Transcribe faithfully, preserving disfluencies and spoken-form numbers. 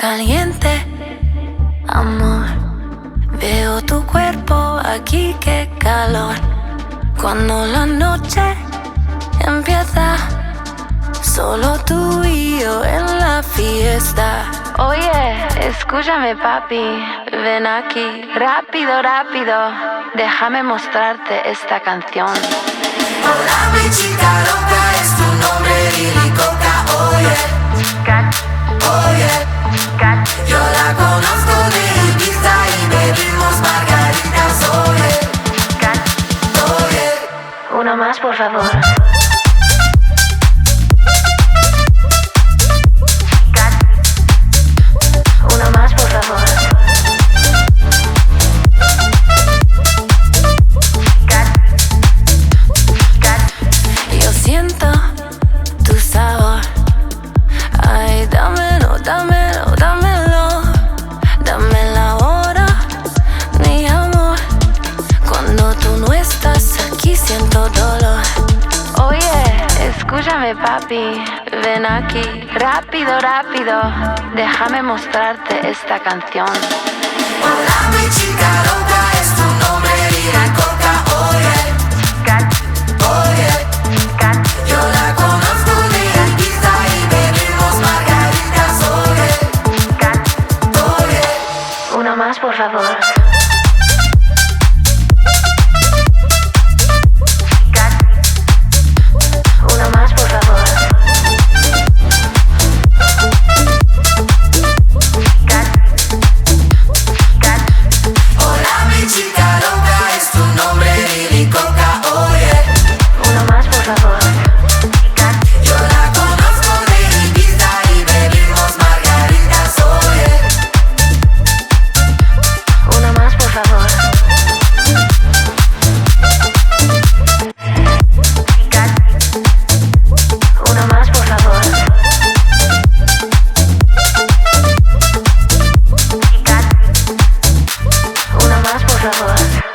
caliente, amor. Veo tu cuerpo aquí, qué calor. Cuando la noche empieza, solo tú y yo en la fiesta. Oye, escúchame papi, ven aquí, rápido, rápido, déjame mostrarte esta canción. Hola mi chica loca, es tu nombre Lili Coca. Oye, Cat, oye, cat, yo la conozco de Ibiza y bebimos margaritas. Oye, cat. oye, Uno más, por favor. Cat. Uno más, por favor. Cat. Cat. Yo siento tu sabor. Ay, dámelo, dámelo, dámelo. Dame la hora, mi amor. Cuando tú no estás aquí siento dolor. Oye, escúchame papi, ven aquí, rápido, rápido, déjame mostrarte esta canción. hola mi chica loca, es tu nombre Lili Coca. Oye, Cat, oye, cat, yo la conozco de Ibiza y bebimos margaritas. Oye, cat. oye, Uno más, por favor. Cat. Uno más, por favor. Cat. Cat. hola mi chica loca, es tu nombre Lili Coca. Oye, Uno más, por favor. Cat. yo la conozco de Ibiza y bebimos margaritas. Oye, Uno más, por favor. Cat. Uno más, por favor. Cat. Uno más, por favor.